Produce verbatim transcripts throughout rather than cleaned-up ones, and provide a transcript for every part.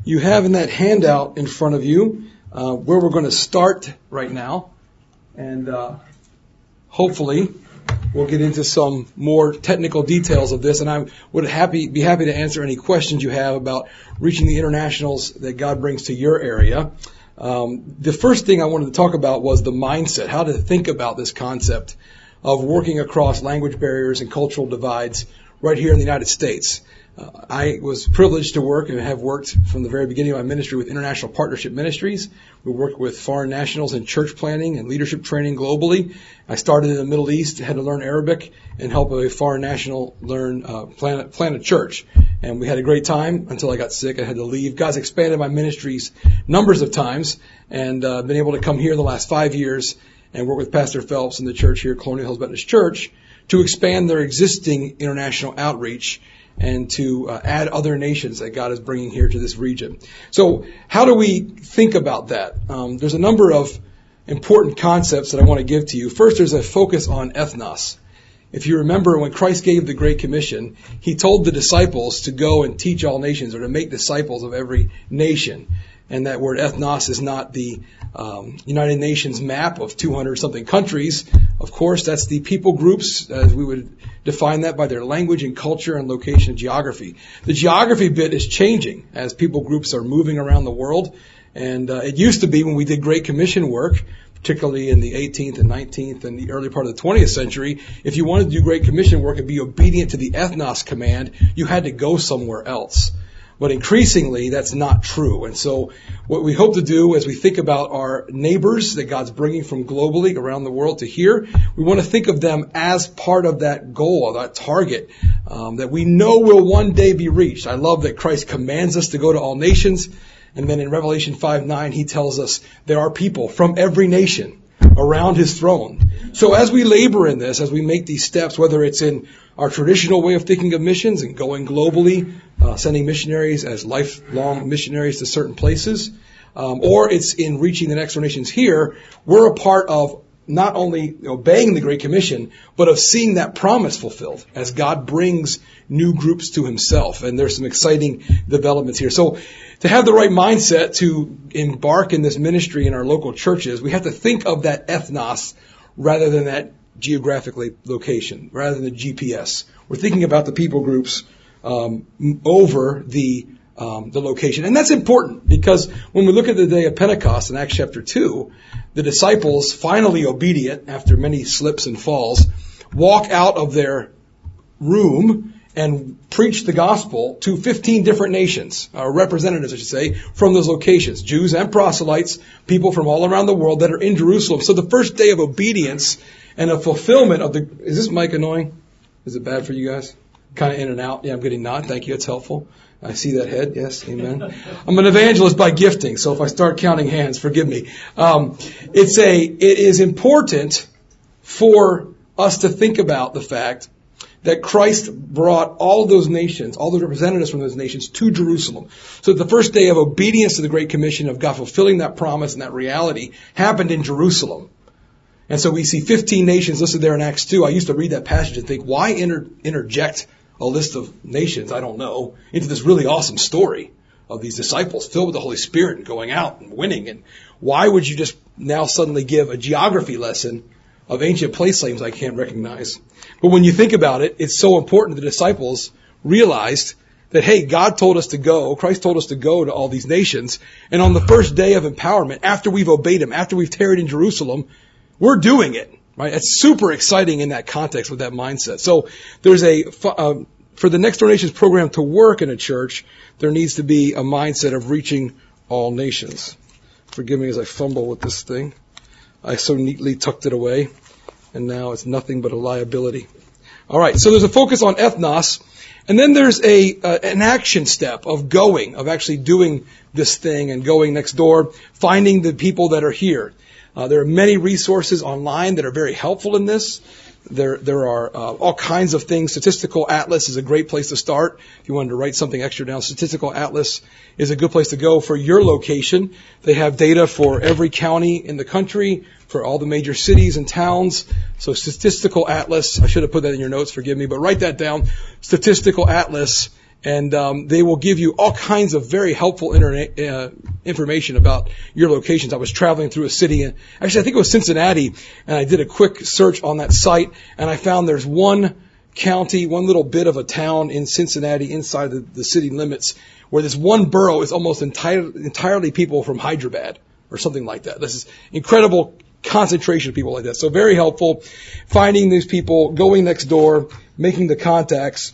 You have in that handout in front of you uh, where we're going to start right now. And uh, hopefully we'll get into some more technical details of this. And I would happy be happy to answer any questions you have about reaching the internationals that God brings to your area. Um, the first thing I wanted to talk about was the mindset, how to think about this concept of working across language barriers and cultural divides right here in the United States. Uh, I was privileged to work and have worked from the very beginning of my ministry with International Partnership Ministries. We work with foreign nationals in church planning and leadership training globally. I started in the Middle East, had to learn Arabic and help a foreign national learn uh, plant, plant a church. And we had a great time until I got sick. I had to leave. God's expanded my ministries numbers of times and uh, been able to come here the last five years and work with Pastor Phelps and the church here, Colonial Hills Baptist Church, to expand their existing international outreach and to uh, add other nations that God is bringing here to this region. So how do we think about that? Um, there's a number of important concepts that I want to give to you. First, there's a focus on ethnos. If you remember, when Christ gave the Great Commission, he told the disciples to go and teach all nations, or to make disciples of every nation. And that word ethnos is not the um, United Nations map of two hundred something countries. Of course, that's the people groups, as we would define that by their language and culture and location and geography. The geography bit is changing as people groups are moving around the world. And uh, it used to be when we did Great Commission work, particularly in the eighteenth and nineteenth and the early part of the twentieth century, if you wanted to do Great Commission work and be obedient to the ethnos command, you had to go somewhere else. But increasingly, that's not true. And so what we hope to do as we think about our neighbors that God's bringing from globally around the world to here, we want to think of them as part of that goal, that target, um, that we know will one day be reached. I love that Christ commands us to go to all nations. And then in Revelation five nine, he tells us there are people from every nation around his throne. So as we labor in this, as we make these steps, whether it's in our traditional way of thinking of missions and going globally, uh, sending missionaries as lifelong missionaries to certain places, um, or it's in reaching the next nations here, we're a part of not only obeying the Great Commission, but of seeing that promise fulfilled as God brings new groups to himself. And there's some exciting developments here. So to have the right mindset to embark in this ministry in our local churches, we have to think of that ethnos rather than that geographically location, rather than the G P S. We're thinking about the people groups um, over the um, the location. And that's important because when we look at the day of Pentecost in Acts chapter two, the disciples, finally obedient after many slips and falls, walk out of their room and preach the gospel to fifteen different nations, or representatives, I should say, from those locations, Jews and proselytes, people from all around the world that are in Jerusalem. So the first day of obedience and a fulfillment of the... Is this mic annoying? Is it bad for you guys? Kind of in and out. Yeah, I'm getting nod. Thank you. It's helpful. I see that head. Yes, amen. I'm an evangelist by gifting, so if I start counting hands, forgive me. Um, it's a. It is important for us to think about the fact that Christ brought all those nations, all the representatives from those nations to Jerusalem. So the first day of obedience to the Great Commission of God fulfilling that promise and that reality happened in Jerusalem. And so we see fifteen nations listed there in Acts two. I used to read that passage and think, why inter- interject a list of nations, I don't know, into this really awesome story of these disciples filled with the Holy Spirit and going out and winning? And why would you just now suddenly give a geography lesson of ancient place names I can't recognize? But when you think about it, it's so important the disciples realized that, hey, God told us to go, Christ told us to go to all these nations, and on the first day of empowerment, after we've obeyed him, after we've tarried in Jerusalem, we're doing it, right? It's super exciting in that context with that mindset. So there's a, uh, for the Next Door Nations program to work in a church, there needs to be a mindset of reaching all nations. Forgive me as I fumble with this thing. I so neatly tucked it away, and now it's nothing but a liability. All right, so there's a focus on ethnos, and then there's a uh, an action step of going, of actually doing this thing and going next door, finding the people that are here. Uh, there are many resources online that are very helpful in this. There, there are uh, all kinds of things. Statistical Atlas is a great place to start. If you wanted to write something extra down, Statistical Atlas is a good place to go for your location. They have data for every county in the country, for all the major cities and towns. So Statistical Atlas, I should have put that in your notes, forgive me, but write that down. Statistical Atlas And um, they will give you all kinds of very helpful internet uh, information about your locations. I was traveling through a city, and actually I think it was Cincinnati, and I did a quick search on that site, and I found there's one county, one little bit of a town in Cincinnati inside the, the city limits where this one borough is almost entire, entirely people from Hyderabad or something like that. This is incredible concentration of people like that. So very helpful finding these people, going next door, making the contacts.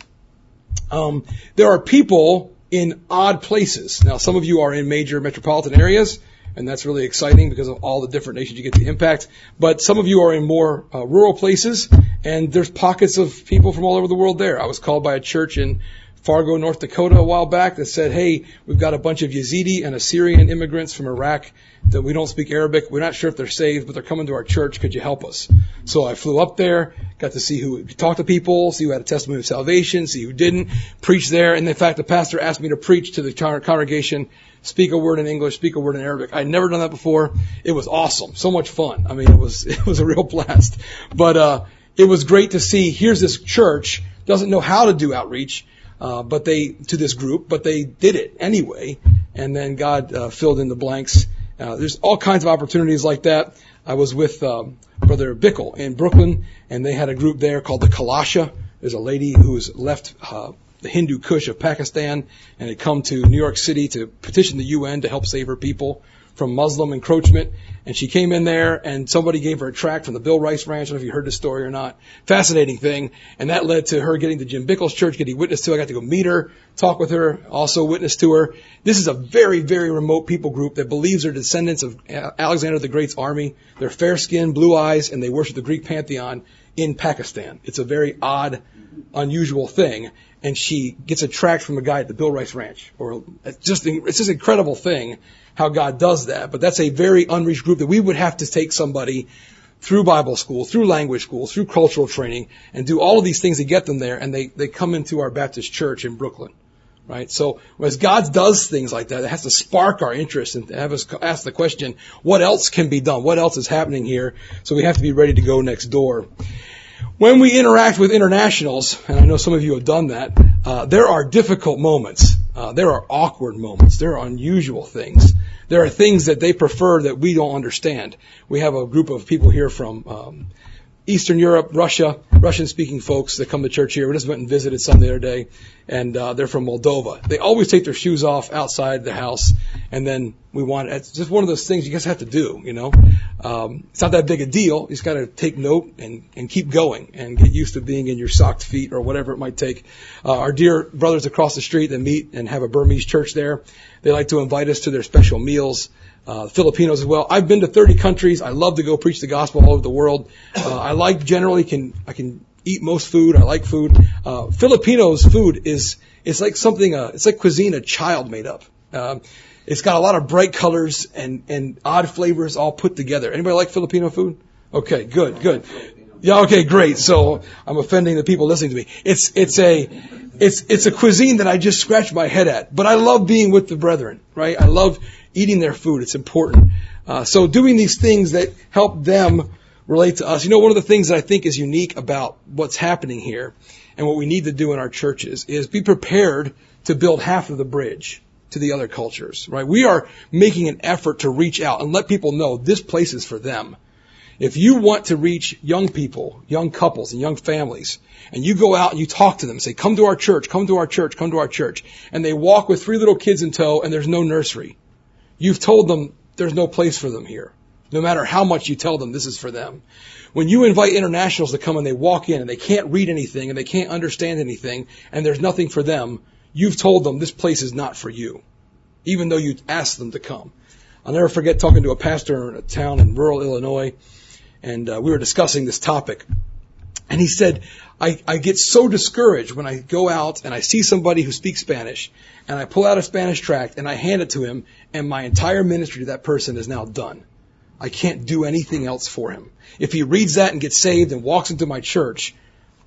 Um, there are people in odd places. Now, some of you are in major metropolitan areas, and that's really exciting because of all the different nations you get to impact. But some of you are in more uh, rural places, and there's pockets of people from all over the world there. I was called by a church in Fargo, North Dakota a while back that said, hey, we've got a bunch of Yazidi and Assyrian immigrants from Iraq that we don't speak Arabic. We're not sure if they're saved, but they're coming to our church. Could you help us? So I flew up there, got to see who, talk to people, see who had a testimony of salvation, see who didn't, preach there. And in fact, the pastor asked me to preach to the congregation, speak a word in English, speak a word in Arabic. I'd never done that before. It was awesome. So much fun. I mean, it was, it was a real blast. But, uh, it was great to see, here's this church, doesn't know how to do outreach, uh, but they, to this group, but they did it anyway. And then God, uh, filled in the blanks. Uh, there's all kinds of opportunities like that. I was with, um, Brother Bickle in Brooklyn, and they had a group there called the Kalasha. There's a lady who's left, uh, the Hindu Kush of Pakistan and had come to New York City to petition the U N to help save her people from Muslim encroachment. And she came in there and somebody gave her a tract from the Bill Rice Ranch. I don't know if you heard the story or not. Fascinating thing. And that led to her getting to Jim Bickle's church, getting witness to. I got to go meet her, talk with her, also witness to her. This is a very, very remote people group that believes they're descendants of Alexander the Great's army. They're fair skinned, blue eyes, and they worship the Greek pantheon in Pakistan. It's a very odd, unusual thing. And she gets a tract from a guy at the Bill Rice Ranch. Or it's just, it's just an incredible thing how God does that. But that's a very unreached group that we would have to take somebody through Bible school, through language school, through cultural training, and do all of these things to get them there. And they, they come into our Baptist church in Brooklyn. Right? So as God does things like that, it has to spark our interest and have us ask the question, what else can be done? What else is happening here? So we have to be ready to go next door. When we interact with internationals, and I know some of you have done that, uh, there are difficult moments. Uh, there are awkward moments. There are unusual things. There are things that they prefer that we don't understand. We have a group of people here from um, Eastern Europe, Russia, Russian-speaking folks that come to church here. We just went and visited some the other day, and uh, they're from Moldova. They always take their shoes off outside the house, and then we want, it's just one of those things you just have to do, you know. Um, it's not that big a deal. You just got to take note and, and keep going and get used to being in your socked feet or whatever it might take. Uh, our dear brothers across the street that meet and have a Burmese church there, they like to invite us to their special meals. Uh, Filipinos as well. I've been to thirty countries. I love to go preach the gospel all over the world. Uh, I like generally can, I can eat most food. I like food. Uh, Filipinos food is, it's like something, uh, it's like cuisine a child made up. Um, it's got a lot of bright colors and, and odd flavors all put together. Anybody like Filipino food? Okay, good, good. Yeah, okay, great. So I'm offending the people listening to me. It's, it's a, it's, it's a cuisine that I just scratch my head at. But I love being with the brethren, right? I love eating their food. It's important. Uh, so doing these things that help them relate to us. You know, one of the things that I think is unique about what's happening here and what we need to do in our churches is be prepared to build half of the bridge to the other cultures, right? We are making an effort to reach out and let people know this place is for them. If you want to reach young people, young couples and young families, and you go out and you talk to them and say, come to our church, come to our church, come to our church, and they walk with three little kids in tow and there's no nursery, you've told them there's no place for them here. No matter how much you tell them this is for them. When you invite internationals to come and they walk in and they can't read anything and they can't understand anything and there's nothing for them, you've told them this place is not for you, even though you asked them to come. I'll never forget talking to a pastor in a town in rural Illinois, and uh, we were discussing this topic. And he said, I, I get so discouraged when I go out and I see somebody who speaks Spanish, and I pull out a Spanish tract and I hand it to him, and my entire ministry to that person is now done. I can't do anything else for him. If he reads that and gets saved and walks into my church,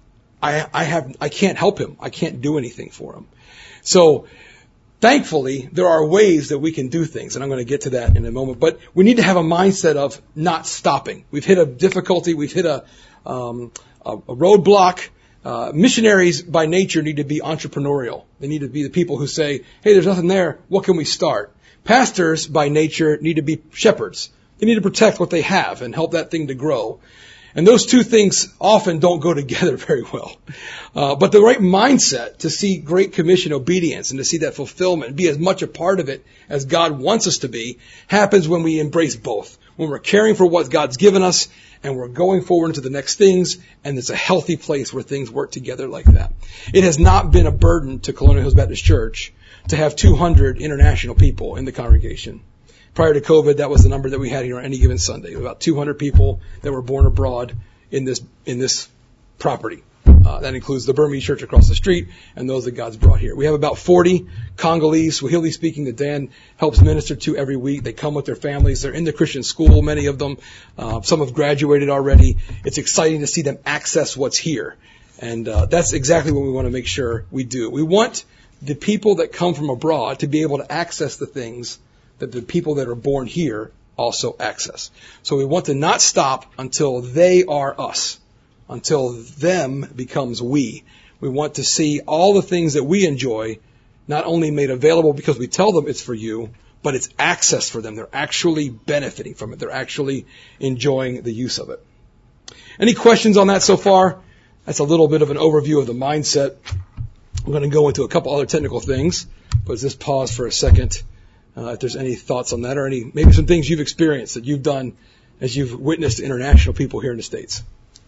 I, I have, I can't help him. I can't do anything for him. So, thankfully, there are ways that we can do things, and I'm going to get to that in a moment. But we need to have a mindset of not stopping. We've hit a difficulty. We've hit a, um, a, a roadblock. Uh, missionaries by nature need to be entrepreneurial. They need to be the people who say, hey, there's nothing there. What can we start? Pastors by nature need to be shepherds. They need to protect what they have and help that thing to grow. And those two things often don't go together very well. Uh, but the right mindset to see Great Commission obedience and to see that fulfillment, be as much a part of it as God wants us to be, happens when we embrace both. When we're caring for what God's given us and we're going forward into the next things, and it's a healthy place where things work together like that. It has not been a burden to Colonial Hills Baptist Church to have two hundred international people in the congregation. Prior to COVID, that was the number that we had here on any given Sunday. About two hundred people that were born abroad in this in this property. Uh, that includes the Burmese church across the street and those that God's brought here. We have about forty Congolese, Swahili speaking, that Dan helps minister to every week. They come with their families. They're in the Christian school, many of them. Uh, some have graduated already. It's exciting to see them access what's here. And uh, that's exactly what we want to make sure we do. We want the people that come from abroad to be able to access the things that the people that are born here also access. So we want to not stop until they are us, until them becomes we. We want to see all the things that we enjoy not only made available because we tell them it's for you, but it's access for them. They're actually benefiting from it. They're actually enjoying the use of it. Any questions on that so far? That's a little bit of an overview of the mindset. I'm going to go into a couple other technical things, but just pause for a second. Uh, if there's any thoughts on that or any, maybe some things you've experienced that you've done as you've witnessed international people here in the States.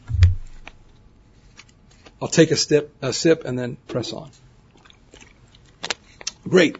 I'll take a sip, a sip and then press on. Great.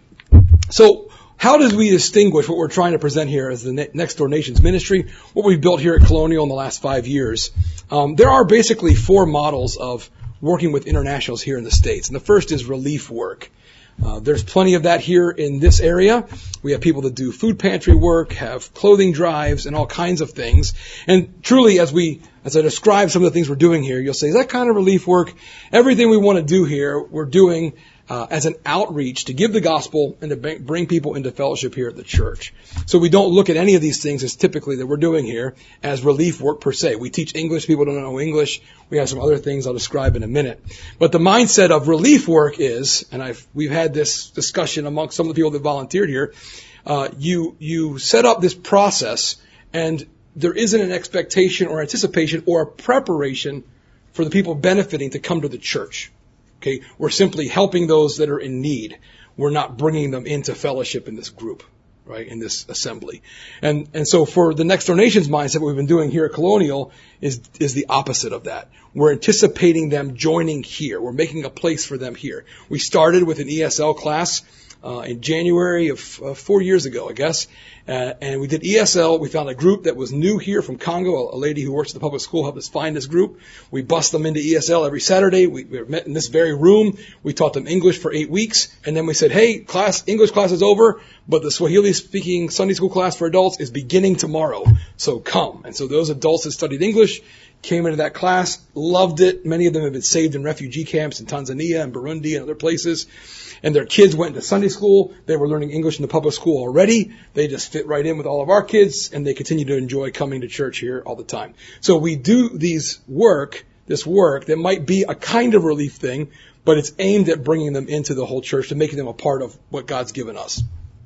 So how does we distinguish what we're trying to present here as the Next Door Nations ministry, what we've built here at Colonial in the last five years? Um, there are basically four models of working with internationals here in the States. And the first is relief work. Uh, there's plenty of that here in this area. We have people that do food pantry work, have clothing drives, and all kinds of things. And truly, as we, as I describe some of the things we're doing here, you'll say, is that kind of relief work? Everything we want to do here, we're doing uh, as an outreach to give the gospel and to bring people into fellowship here at the church. So we don't look at any of these things as typically that we're doing here as relief work per se. We teach English. People don't know English. We have some other things I'll describe in a minute. But the mindset of relief work is, and I've, we've had this discussion among some of the people that volunteered here, uh, you, you set up this process and there isn't an expectation or anticipation or a preparation for the people benefiting to come to the church. Okay, we're simply helping those that are in need. We're not bringing them into fellowship in this group, right, in this assembly. And and so for the Next Door Nations mindset, what we've been doing here at Colonial is is the opposite of that. We're anticipating them joining here. We're making a place for them here. We started with an E S L class uh, in January of uh, four years ago, I guess. Uh, and we did E S L. We found a group that was new here from Congo. A, a lady who works at the public school helped us find this group. We bust them into E S L every Saturday. We, we met in this very room. We taught them English for eight weeks. And then we said, hey, class, English class is over, but the Swahili-speaking Sunday school class for adults is beginning tomorrow. So come. And so those adults that studied English came into that class, loved it. Many of them have been saved in refugee camps in Tanzania and Burundi and other places. And their kids went to Sunday school. They were learning English in the public school already. They just fit right in with all of our kids, and they continue to enjoy coming to church here all the time. So we do these work, this work that might be a kind of relief thing, but it's aimed at bringing them into the whole church and making them a part of what God's given us.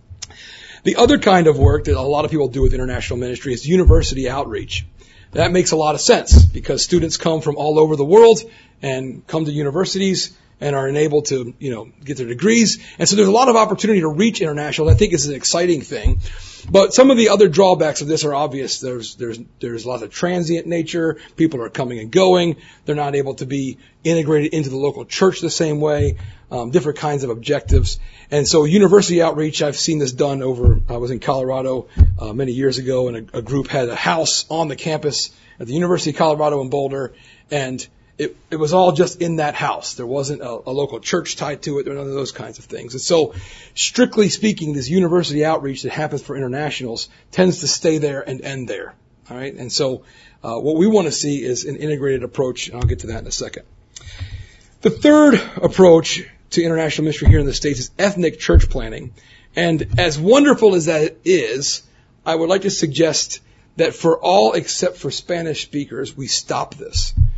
The other kind of work that a lot of people do with international ministry is university outreach. That makes a lot of sense because students come from all over the world and come to universities and are enabled to, you know, get their degrees. And so there's a lot of opportunity to reach international. I think it's an exciting thing. But some of the other drawbacks of this are obvious. There's, there's, there's lots of transient nature. People are coming and going. They're not able to be integrated into the local church the same way. Um, different kinds of objectives. And so university outreach, I've seen this done over, I was in Colorado uh, many years ago, and a, a group had a house on the campus at the University of Colorado in Boulder, and It, it was all just in that house. There wasn't a, a local church tied to it or none of those kinds of things. And so, strictly speaking, this university outreach that happens for internationals tends to stay there and end there. All right. And so, uh, what we want to see is an integrated approach, and I'll get to that in a second. The third approach to international ministry here in the States is ethnic church planning. And as wonderful as that is, I would like to suggest that for all except for Spanish speakers, we stop this.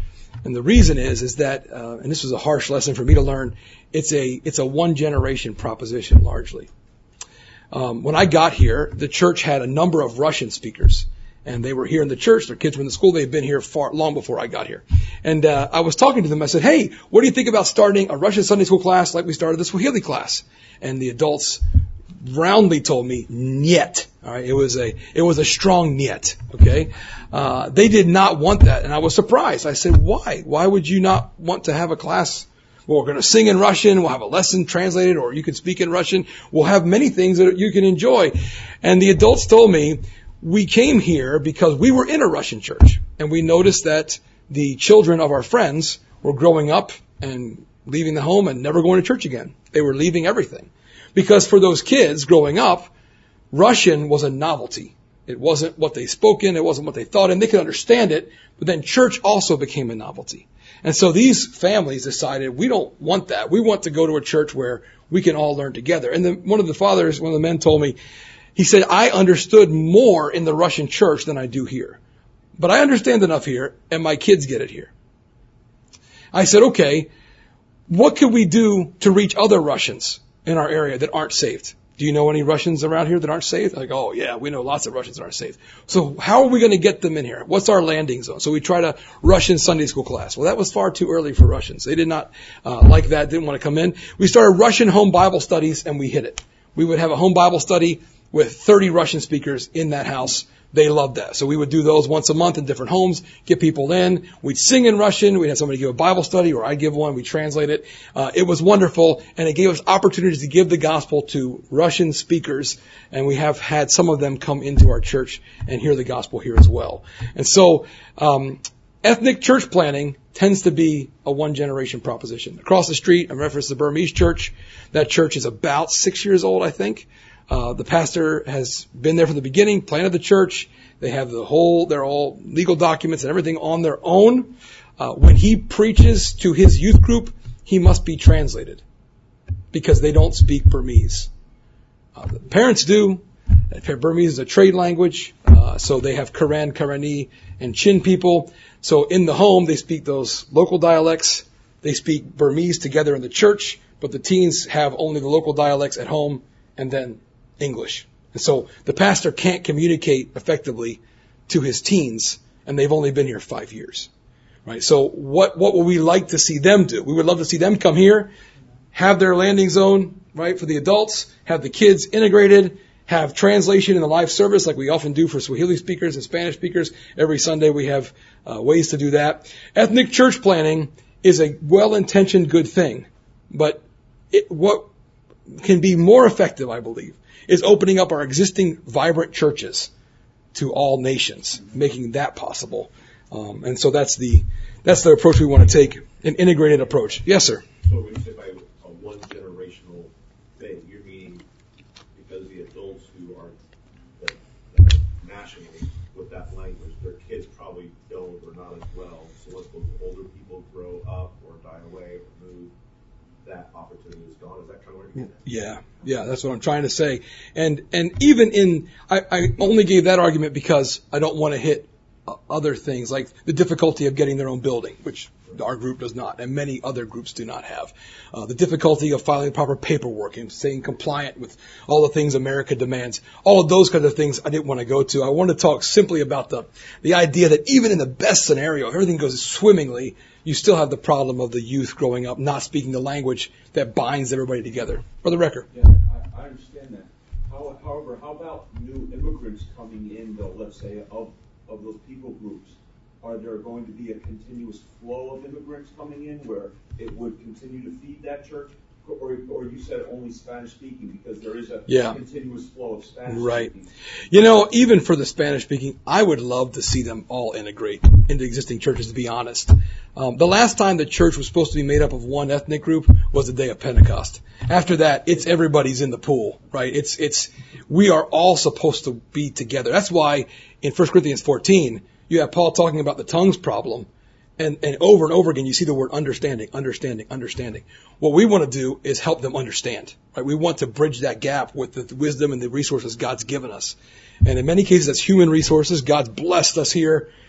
And the reason is, is that, uh, and this was a harsh lesson for me to learn, it's a, it's a one generation proposition largely. Um, when I got here, the church had a number of Russian speakers. And they were here in the church. Their kids were in the school. They had been here far long before I got here. And uh, I was talking to them. I said, hey, what do you think about starting a Russian Sunday school class like we started the Swahili class? And the adults roundly told me, "Niet." All right, it was a it was a strong niet. Okay, uh, they did not want that, and I was surprised. I said, why? Why would you not want to have a class? Well, we're going to sing in Russian. We'll have a lesson translated, or you can speak in Russian. We'll have many things that you can enjoy. And the adults told me, we came here because we were in a Russian church, and we noticed that the children of our friends were growing up and leaving the home and never going to church again. They were leaving everything. Because for those kids growing up, Russian was a novelty. It wasn't what they spoke in, it wasn't what they thought, and they could understand it, but then church also became a novelty. And so these families decided, we don't want that. We want to go to a church where we can all learn together. And then one of the fathers, one of the men told me, he said, I understood more in the Russian church than I do here. But I understand enough here, and my kids get it here. I said, okay, what could we do to reach other Russians in our area that aren't saved? Do you know any Russians around here that aren't saved? Like, oh yeah, we know lots of Russians that aren't saved. So how are we going to get them in here? What's our landing zone? So we tried a Russian Sunday school class. Well, that was far too early for Russians. They did not uh, like that, didn't want to come in. We started Russian home Bible studies, and we hit it. We would have a home Bible study with thirty Russian speakers in that house. They loved that. So we would do those once a month in different homes, get people in. We'd sing in Russian. We'd have somebody give a Bible study, or I'd give one. We'd translate it. Uh, it was wonderful, and it gave us opportunities to give the gospel to Russian speakers, and we have had some of them come into our church and hear the gospel here as well. And so um, ethnic church planning tends to be a one-generation proposition. Across the street, I referenced the Burmese church. That church is about six years old, I think. Uh, the pastor has been there from the beginning, planted the church. They have the whole, they're all legal documents and everything on their own. Uh, when he preaches to his youth group, he must be translated because they don't speak Burmese. Uh, the parents do. Burmese is a trade language. Uh, so they have Karen, Karani, and Chin people. So in the home, they speak those local dialects. They speak Burmese together in the church, but the teens have only the local dialects at home and then English. And so the pastor can't communicate effectively to his teens, and they've only been here five years. Right? So what, what would we like to see them do? We would love to see them come here, have their landing zone, right, for the adults, have the kids integrated, have translation in the live service like we often do for Swahili speakers and Spanish speakers. Every Sunday we have uh, ways to do that. Ethnic church planning is a well-intentioned good thing, but it, what can be more effective, I believe, is opening up our existing vibrant churches to all nations, making that possible. Um, and so that's the that's the approach we want to take, an integrated approach. Yes, sir. So when you say by a one generational thing, you're meaning because the adults who are the, the nationals with that language, their kids probably don't or not as well. So once those older people grow up or die away or move, that opportunity is gone. Is that kind of what you're saying? Yeah, yeah, that's what I'm trying to say. And and even in, I, I only gave that argument because I don't want to hit other things like the difficulty of getting their own building, which our group does not, and many other groups do not have. Uh, the difficulty of filing proper paperwork and staying compliant with all the things America demands. All of those kinds of things I didn't want to go to. I want to talk simply about the the idea that even in the best scenario, everything goes swimmingly, you still have the problem of the youth growing up not speaking the language that binds everybody together. Brother Recker. Yeah, I, I understand that. How, however, how about new immigrants coming in, though, let's say, of, of those people groups? Are there going to be a continuous flow of immigrants coming in where it would continue to feed that church? Or, or you said only Spanish speaking because there is a yeah. continuous flow of Spanish right. speaking. You know, even for the Spanish speaking, I would love to see them all integrate into existing churches, to be honest. Um, the last time the church was supposed to be made up of one ethnic group was the day of Pentecost. After that, it's everybody's in the pool, right? It's, it's, we are all supposed to be together. That's why in First Corinthians fourteen, you have Paul talking about the tongues problem. And, and over and over again, you see the word understanding, understanding, understanding. What we want to do is help them understand, right? We want to bridge that gap with the wisdom and the resources God's given us. And in many cases, that's human resources. God's blessed us here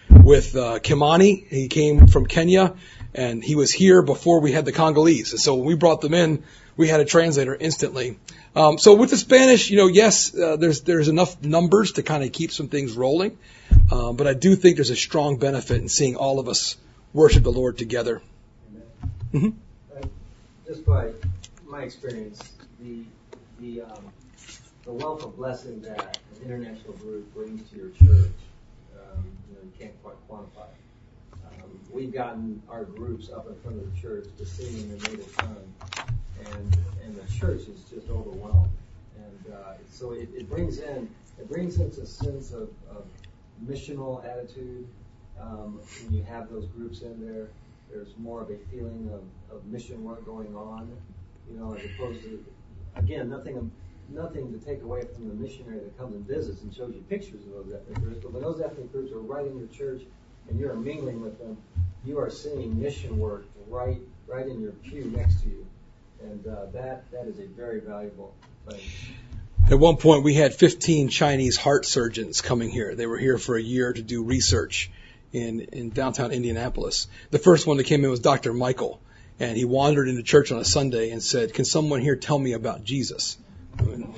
with uh, Kimani. He came from Kenya, and he was here before we had the Congolese. And so when we brought them in, we had a translator instantly. Um, so with the Spanish, you know, yes, uh, there's there's enough numbers to kind of keep some things rolling. Uh, but I do think there's a strong benefit in seeing all of us worship the Lord together. Mm-hmm. Uh, just by my experience, the the um, the wealth of blessing that an international group brings to your church, um, you know, you can't quite quantify. Um, we've gotten our groups up in front of the church to sing in their native tongue, and and the church is just overwhelmed. And uh, so it, it brings in it brings in a sense of, of missional attitude. Um, when you have those groups in there, there's more of a feeling of, of mission work going on, you know, as opposed to, again, nothing nothing to take away from the missionary that comes and visits and shows you pictures of those ethnic groups. But when those ethnic groups are right in your church and you're mingling with them, you are seeing mission work right right in your pew next to you. And uh, that that is a very valuable thing. At one point, we had fifteen Chinese heart surgeons coming here. They were here for a year to do research in, in downtown Indianapolis. The first one that came in was Doctor Michael, and he wandered into church on a Sunday and said, "Can someone here tell me about Jesus?" I mean,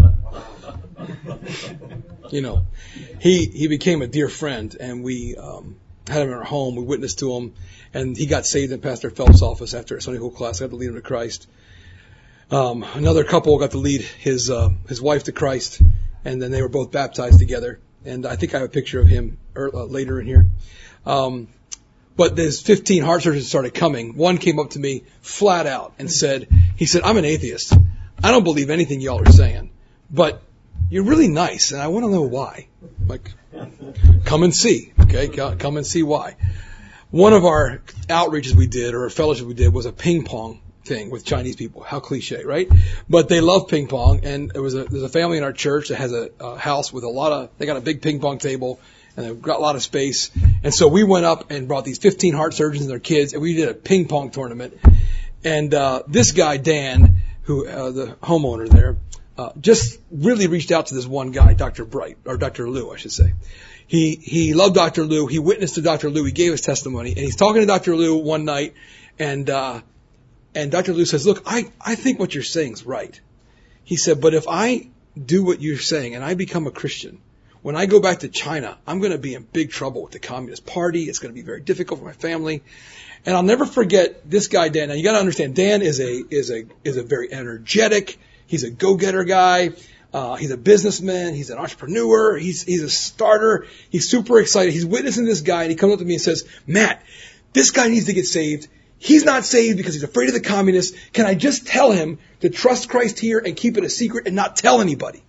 you know, he he became a dear friend, and we um, had him in our home. We witnessed to him, and he got saved in Pastor Phelps' office after a Sunday school class. I got to lead him to Christ. Um, another couple got to lead his uh, his wife to Christ, and then they were both baptized together. And I think I have a picture of him er, uh, later in here. Um, but there's fifteen heart surgeons started coming. One came up to me flat out and said, he said, "I'm an atheist. I don't believe anything y'all are saying, but you're really nice, and I want to know why." Like, come and see, okay? Come and see why. One of our outreaches we did, or a fellowship we did, was a ping pong thing with Chinese people. How cliche, right? But they love ping pong, and there was a, there's a family in our church that has a, a house with a lot of, they got a big ping pong table, and they've got a lot of space. And so we went up and brought these fifteen heart surgeons and their kids, and we did a ping pong tournament. And uh, this guy, Dan, who uh, the homeowner there, uh, just really reached out to this one guy, Doctor Bright, or Doctor Liu, I should say. He he loved Doctor Liu. He witnessed to Doctor Liu. He gave his testimony, and he's talking to Doctor Liu one night, and uh, and Doctor Liu says, "Look, I I think what you're saying is right." He said, "But if I do what you're saying and I become a Christian, when I go back to China, I'm going to be in big trouble with the Communist Party. It's going to be very difficult for my family." And I'll never forget this guy, Dan. Now you got to understand, Dan is a is a is a very energetic. He's a go-getter guy. Uh, he's a businessman. He's an entrepreneur. He's he's a starter. He's super excited. He's witnessing this guy, and he comes up to me and says, "Matt, this guy needs to get saved. He's not saved because he's afraid of the communists. Can I just tell him to trust Christ here and keep it a secret and not tell anybody?"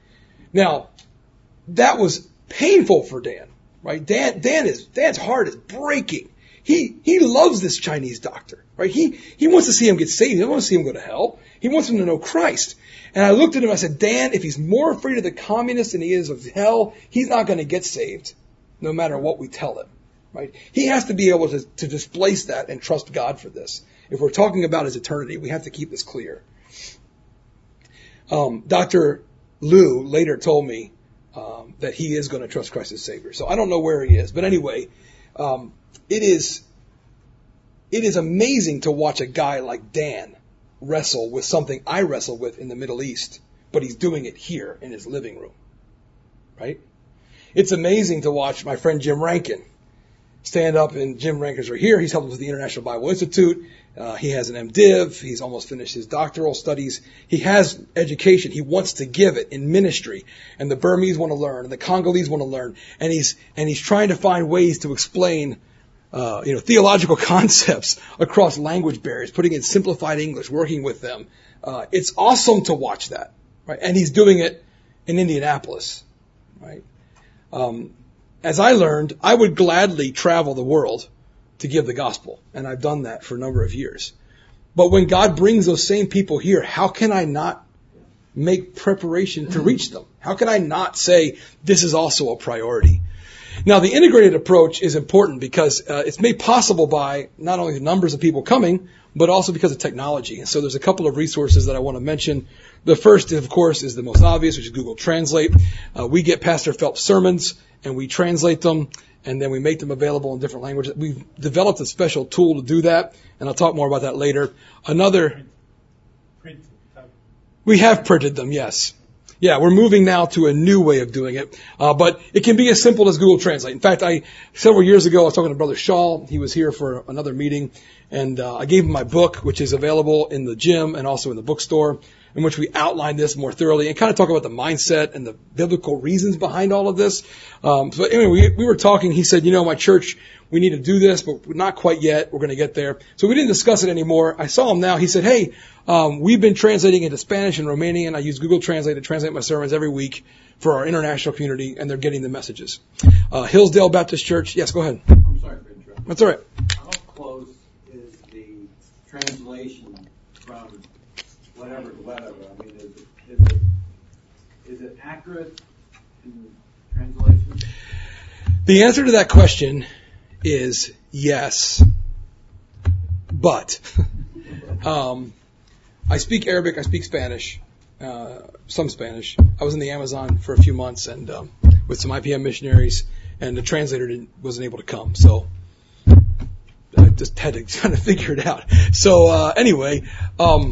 Now, that was painful for Dan, right? Dan Dan is Dan's heart is breaking. He he loves this Chinese doctor, right? He he wants to see him get saved. He doesn't want to see him go to hell. He wants him to know Christ. And I looked at him, I said, "Dan, if he's more afraid of the communists than he is of hell, he's not going to get saved, no matter what we tell him." Right? He has to be able to, to displace that and trust God for this. If we're talking about his eternity, we have to keep this clear. Um, Doctor Liu later told me um, that he is going to trust Christ as Savior. So I don't know where he is. But anyway, um, it is it is amazing to watch a guy like Dan wrestle with something I wrestle with in the Middle East, but he's doing it here in his living room. Right? It's amazing to watch my friend Jim Rankin stand up, and Jim Rankin's right here. He's helping with the International Bible Institute. Uh, he has an MDiv. He's almost finished his doctoral studies. He has education. He wants to give it in ministry. And the Burmese want to learn, and the Congolese want to learn. And he's and he's trying to find ways to explain, uh, you know, theological concepts across language barriers, putting in simplified English, working with them. Uh, it's awesome to watch that, right? And he's doing it in Indianapolis, right? Um, As I learned, I would gladly travel the world to give the gospel, and I've done that for a number of years. But when God brings those same people here, how can I not make preparation to reach them? How can I not say this is also a priority? Now, the integrated approach is important because uh, it's made possible by not only the numbers of people coming, but also because of technology. And so there's a couple of resources that I want to mention. The first, of course, is the most obvious, which is Google Translate. Uh, we get Pastor Phelps' sermons, and we translate them, and then we make them available in different languages. We've developed a special tool to do that, and I'll talk more about that later. Another... We have printed them, yes. Yeah, we're moving now to a new way of doing it, uh, but it can be as simple as Google Translate. In fact, I several years ago I was talking to Brother Shaw. He was here for another meeting, and uh, I gave him my book, which is available in the gym and also in the bookstore, in which we outline this more thoroughly and kind of talk about the mindset and the biblical reasons behind all of this. Um, so anyway, we, we were talking. He said, you know, my church, we need to do this, but not quite yet. We're going to get there. So we didn't discuss it anymore. I saw him now. He said, hey, um, we've been translating into Spanish and Romanian. I use Google Translate to translate my sermons every week for our international community, and they're getting the messages. Uh, Hillsdale Baptist Church. Yes, go ahead. I'm sorry for interrupting. That's all right. How close is the translation from whatever to whatever? I mean, is it, is it, is it accurate in translation? The answer to that question is yes, but um, I speak Arabic, I speak Spanish, uh, some Spanish. I was in the Amazon for a few months and um, with some I P M missionaries, and the translator didn't, wasn't able to come, so I just had to kind of figure it out. So uh, anyway, um,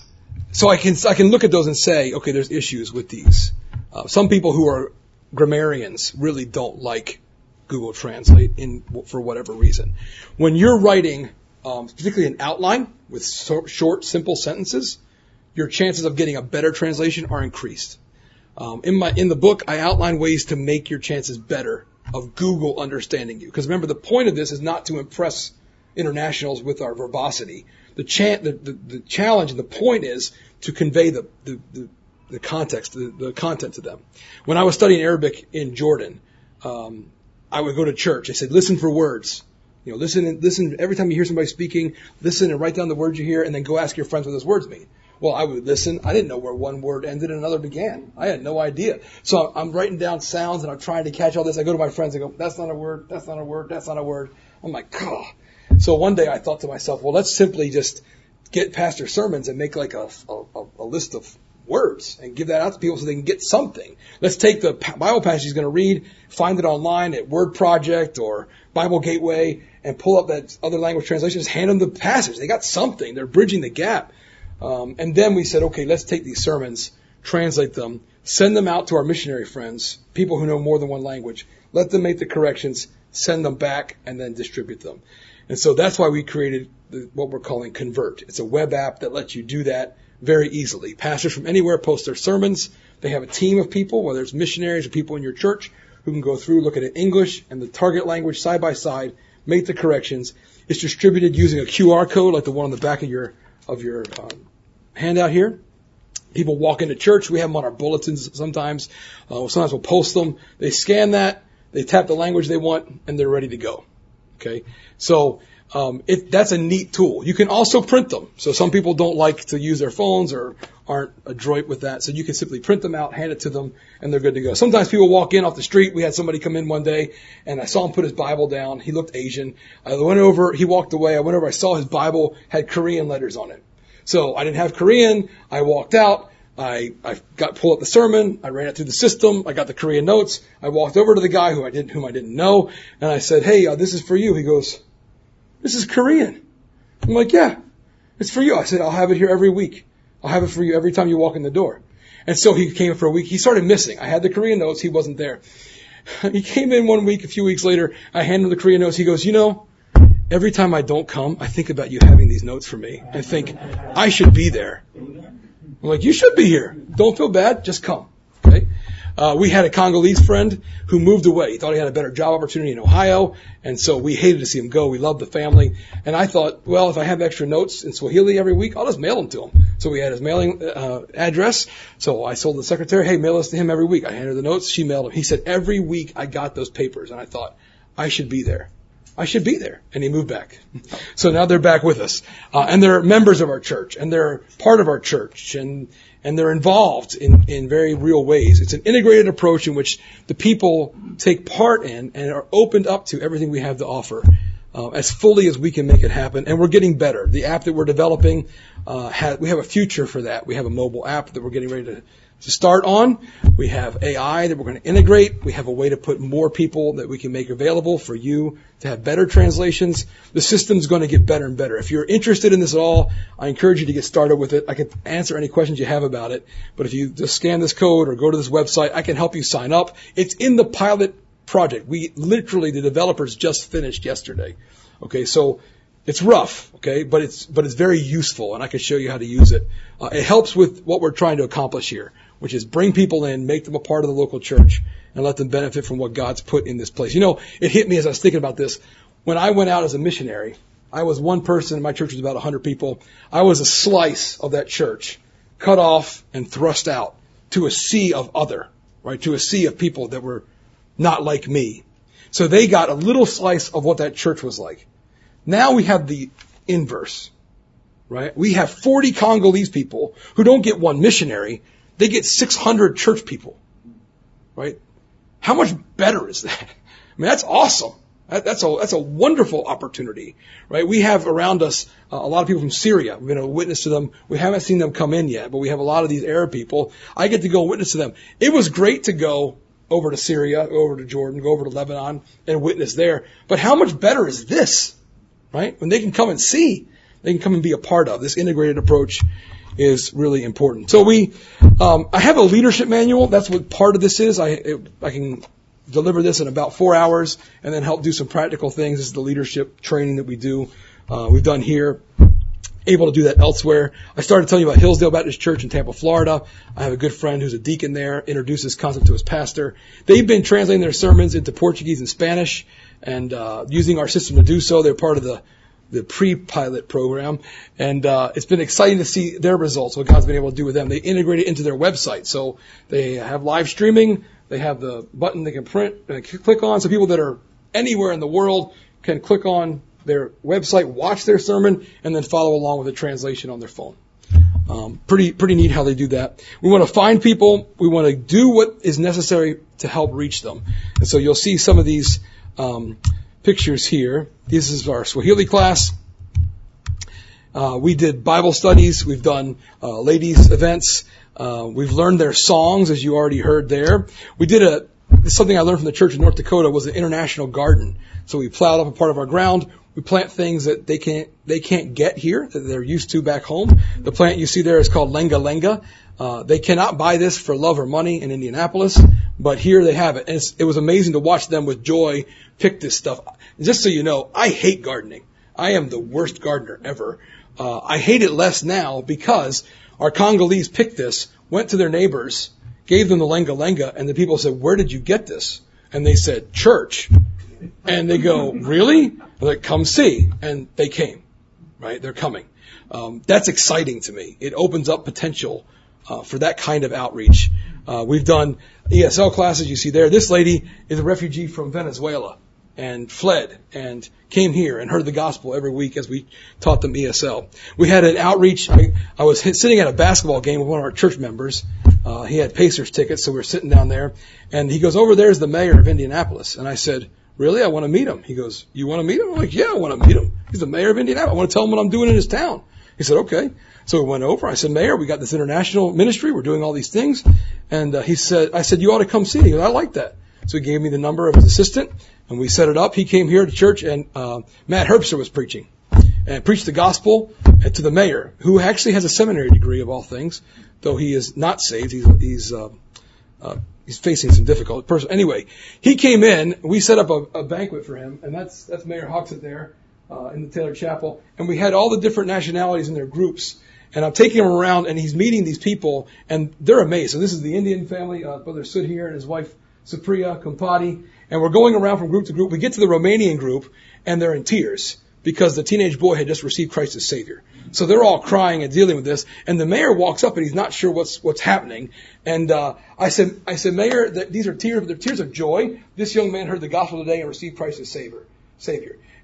so I can I can look at those and say, okay, there's issues with these. Uh, some people who are grammarians really don't like Google Translate in for whatever reason. When you're writing, um, particularly an outline with so, short, simple sentences, your chances of getting a better translation are increased. Um, in my in the book, I outline ways to make your chances better of Google understanding you. Because remember, the point of this is not to impress internationals with our verbosity. The, cha- the, the, the challenge and the point is to convey the the, the, the context, the, the content to them. When I was studying Arabic in Jordan, um, I would go to church. They said, listen for words. You know, listen and listen every time you hear somebody speaking, listen and write down the words you hear, and then go ask your friends what those words mean. Well, I would listen. I didn't know where one word ended and another began. I had no idea. So I'm writing down sounds and I'm trying to catch all this. I go to my friends and go, that's not a word, that's not a word, that's not a word. I'm like, God. So one day I thought to myself, well, let's simply just get pastor sermons and make like a, a, a list of words and give that out to people so they can get something. Let's take the Bible passage he's going to read, find it online at Word Project or Bible Gateway, and pull up that other language translation. Just hand them the passage. They got something. They're bridging the gap. Um, and then we said, okay, let's take these sermons, translate them, send them out to our missionary friends, people who know more than one language. Let them make the corrections, send them back, and then distribute them. And so that's why we created the, what we're calling Convert. It's a web app that lets you do that very easily. Pastors from anywhere post their sermons. They have a team of people, whether it's missionaries or people in your church, who can go through, look at it in English and the target language side by side, make the corrections. It's distributed using a Q R code like the one on the back of your of your um, handout here. People walk into church. We have them on our bulletins sometimes. Uh, sometimes we'll post them. They scan that. They tap the language they want, and they're ready to go. Okay, so um, it, that's a neat tool. You can also print them. So some people don't like to use their phones or aren't adroit with that. So you can simply print them out, hand it to them, and they're good to go. Sometimes people walk in off the street. We had somebody come in one day, and I saw him put his Bible down. He looked Asian. I went over. He walked away. I went over. I saw his Bible had Korean letters on it. So I didn't have Korean. I walked out. I, I got pull up the sermon. I ran it through the system. I got the Korean notes. I walked over to the guy who I didn't, whom I didn't know, and I said, "Hey, uh, this is for you." He goes, "This is Korean." I'm like, "Yeah, it's for you." I said, "I'll have it here every week. I'll have it for you every time you walk in the door." And so he came for a week. He started missing. I had the Korean notes. He wasn't there. He came in one week. A few weeks later, I handed him the Korean notes. He goes, "You know, every time I don't come, I think about you having these notes for me and think I should be there." I'm like, "You should be here. Don't feel bad. Just come." Okay. Uh, we had a Congolese friend who moved away. He thought he had a better job opportunity in Ohio, and so we hated to see him go. We loved the family. And I thought, well, if I have extra notes in Swahili every week, I'll just mail them to him. So we had his mailing uh, address. So I told the secretary, "Hey, mail this to him every week." I handed her the notes. She mailed them. He said, "Every week I got those papers." And I thought, I should be there. I should be there. And he moved back. So now they're back with us. Uh, and they're members of our church, and they're part of our church, and and they're involved in, in very real ways. It's an integrated approach in which the people take part in and are opened up to everything we have to offer uh, as fully as we can make it happen. And we're getting better. The app that we're developing, uh, has, we have a future for that. We have a mobile app that we're getting ready to to start on. We have A I that we're going to integrate. We have a way to put more people that we can make available for you to have better translations. The system's going to get better and better. If you're interested in this at all, I encourage you to get started with it. I can answer any questions you have about it. But if you just scan this code or go to this website, I can help you sign up. It's in the pilot project. We literally, the developers just finished yesterday. Okay, so it's rough, okay, but it's but it's very useful, and I can show you how to use it. Uh, it helps with what we're trying to accomplish here, which is bring people in, make them a part of the local church, and let them benefit from what God's put in this place. You know, it hit me as I was thinking about this. When I went out as a missionary, I was one person, my church was about one hundred people. I was a slice of that church, cut off and thrust out to a sea of other, right, to a sea of people that were not like me. So they got a little slice of what that church was like. Now we have the inverse, right? We have forty Congolese people who don't get one missionary. They get six hundred church people, right? How much better is that? I mean, that's awesome. That, that's a, that's a wonderful opportunity, right? We have around us uh, a lot of people from Syria. We're going to witness to them. We haven't seen them come in yet, but we have a lot of these Arab people. I get to go witness to them. It was great to go over to Syria, go over to Jordan, go over to Lebanon and witness there. But how much better is this? Right? When they can come and see, they can come and be a part of. This integrated approach is really important. So we, um, I have a leadership manual. That's what part of this is. I, it, I can deliver this in about four hours and then help do some practical things. This is the leadership training that we do. Uh, we've done here. Able to do that elsewhere. I started telling you about Hillsdale Baptist Church in Tampa, Florida. I have a good friend who's a deacon there, introduced this concept to his pastor. They've been translating their sermons into Portuguese and Spanish and uh using our system to do so. They're part of the the pre-pilot program. And uh it's been exciting to see their results, what God's been able to do with them. They integrate it into their website. So they have live streaming. They have the button they can print and click on. So people that are anywhere in the world can click on their website, watch their sermon, and then follow along with the translation on their phone. Um, pretty, pretty neat how they do that. We want to find people. We want to do what is necessary to help reach them. And so you'll see some of these um, pictures here. This is our Swahili class. Uh, we did Bible studies. We've done uh, ladies events. Uh, we've learned their songs, as you already heard there. We did a something I learned from the church in North Dakota was an international garden. So we plowed up a part of our ground. We plant things that they can't they can't get here, that they're used to back home. The plant you see there is called lenga lenga. Uh, they cannot buy this for love or money in Indianapolis, but here they have it. And it's, it was amazing to watch them with joy pick this stuff. Just so you know, I hate gardening. I am the worst gardener ever. Uh, I hate it less now because our Congolese picked this, went to their neighbors, gave them the lenga lenga, and the people said, "Where did you get this?" And they said, "Church." And they go, "Really?" They're like, "Come see." And they came, right? They're coming. Um, that's exciting to me. It opens up potential uh, for that kind of outreach. Uh, we've done E S L classes. You see there, this lady is a refugee from Venezuela and fled and came here and heard the gospel every week as we taught them E S L. We had an outreach. I, I was hit, sitting at a basketball game with one of our church members. Uh, he had Pacers tickets, so we were sitting down there. And he goes, "Over there's the mayor of Indianapolis." And I said, "Really? I want to meet him." He goes, "You want to meet him?" I'm like, "Yeah, I want to meet him. He's the mayor of Indianapolis. I want to tell him what I'm doing in his town." He said, "Okay." So we went over. I said, "Mayor, we got this international ministry. We're doing all these things." And uh, he said, I said, "You ought to come see." He goes, "I like that." So he gave me the number of his assistant, and we set it up. He came here to church, and uh, Matt Herbster was preaching, and preached the gospel to the mayor, who actually has a seminary degree of all things, though he is not saved. He's he's uh, uh, he's facing some difficult person. Anyway, he came in. We set up a, a banquet for him, and that's that's Mayor Hoxett there uh, in the Taylor Chapel, and we had all the different nationalities in their groups. And I'm taking him around, and he's meeting these people, and they're amazed. So this is the Indian family, uh, Brother Sudhir and his wife Supriya Kumpati, and we're going around from group to group. We get to the Romanian group, and they're in tears because the teenage boy had just received Christ as Savior. So they're all crying and dealing with this. And the mayor walks up, and he's not sure what's what's happening. And uh, I said, I said, "Mayor, that these are tears, but they're tears of joy. This young man heard the gospel today and received Christ as Savior." Savior.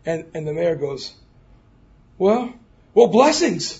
And, and the mayor goes, well, well, blessings.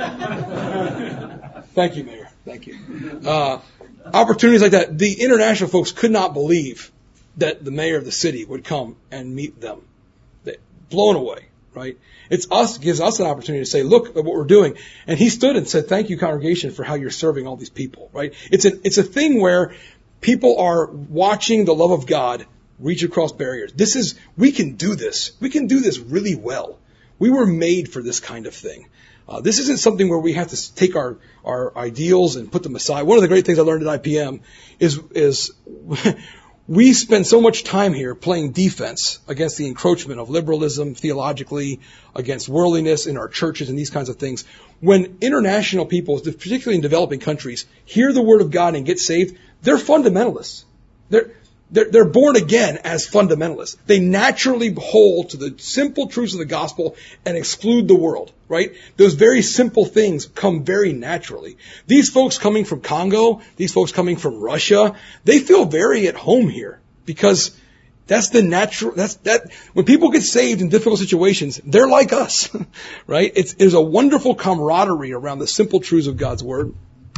Thank you, Mayor. Thank you. Uh, opportunities like that. The international folks could not believe that the mayor of the city would come and meet them. They, blown away, right? It's us, gives us an opportunity to say, look at what we're doing. And he stood and said, thank you, congregation, for how you're serving all these people, right? It's a, it's a thing where people are watching the love of God reach across barriers. This is, we can do this. We can do this really well. We were made for this kind of thing. Uh, this isn't something where we have to take our, our ideals and put them aside. One of the great things I learned at I P M is, is we spend so much time here playing defense against the encroachment of liberalism, theologically, against worldliness in our churches and these kinds of things. When international people, particularly in developing countries, hear the word of God and get saved, they're fundamentalists. They're, They're, they're born again as fundamentalists. They naturally hold to the simple truths of the gospel and exclude the world, right? Those very simple things come very naturally. These folks coming from Congo, these folks coming from Russia, they feel very at home here because that's the natural, that's, that, when people get saved in difficult situations, they're like us, right? It's, there's a wonderful camaraderie around the simple truths of God's word.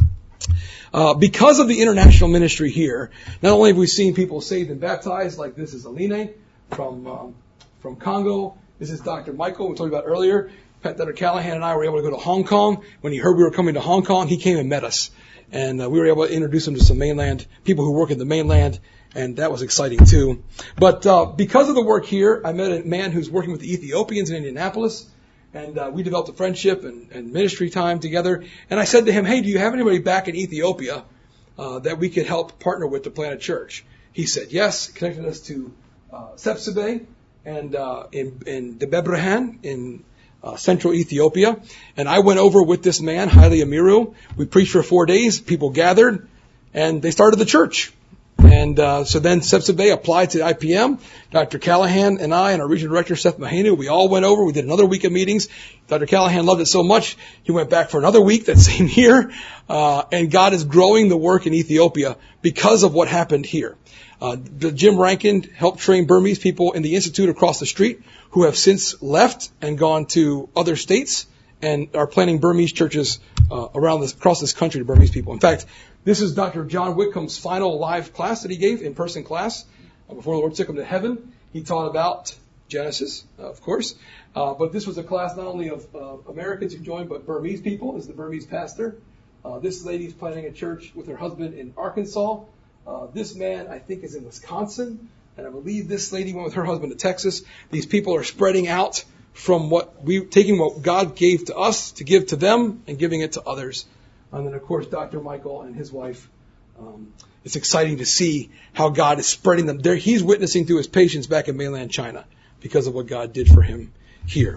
Uh, because of the international ministry here, not only have we seen people saved and baptized, like this is Aline from um, from Congo. This is Doctor Michael, we told you about earlier. Doctor Callahan and I were able to go to Hong Kong. When he heard we were coming to Hong Kong, he came and met us. And uh, we were able to introduce him to some mainland, people who work in the mainland, and that was exciting too. But uh, because of the work here, I met a man who's working with the Ethiopians in Indianapolis. And uh, we developed a friendship and, and ministry time together. And I said to him, hey, do you have anybody back in Ethiopia uh, that we could help partner with to plant a church? He said yes, connected us to uh, Sepsibe and uh, in, in Debebrehan in uh, central Ethiopia. And I went over with this man, Haile Amiru. We preached for four days. People gathered, and they started the church. And uh, so then Sepsibe applied to I P M. Doctor Callahan and I and our regional director, Seth Mahenu, we all went over. We did another week of meetings. Doctor Callahan loved it so much, he went back for another week that same year. Uh, and God is growing the work in Ethiopia because of what happened here. Uh, Jim Rankin helped train Burmese people in the institute across the street who have since left and gone to other states and are planting Burmese churches uh, around this, across this country to Burmese people. In fact, this is Doctor John Whitcomb's final live class that he gave, in-person class, uh, before the Lord took him to heaven. He taught about Genesis, uh, of course. Uh, but this was a class not only of uh, Americans who joined, but Burmese people, as the Burmese pastor. Uh, this lady's planting a church with her husband in Arkansas. Uh, this man, I think, is in Wisconsin. And I believe this lady went with her husband to Texas. These people are spreading out from what we, taking what God gave to us to give to them and giving it to others. And then, of course, Doctor Michael and his wife. Um, it's exciting to see how God is spreading them. There, he's witnessing to his patients back in mainland China because of what God did for him here.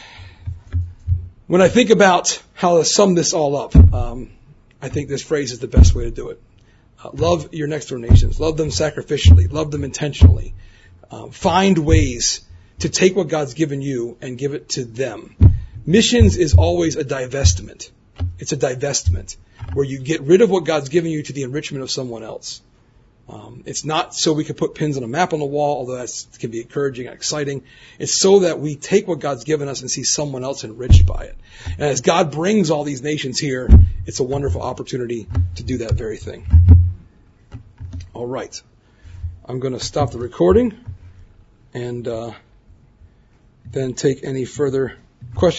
When I think about how to sum this all up, um, I think this phrase is the best way to do it. Uh, love your next door nations. Love them sacrificially. Love them intentionally. Uh, find ways to take what God's given you and give it to them. Missions is always a divestment. It's a divestment where you get rid of what God's given you to the enrichment of someone else. Um, it's not so we can put pins on a map on the wall, although that can be encouraging and exciting. It's so that we take what God's given us and see someone else enriched by it. And as God brings all these nations here, it's a wonderful opportunity to do that very thing. All right. I'm going to stop the recording and uh, then take any further questions.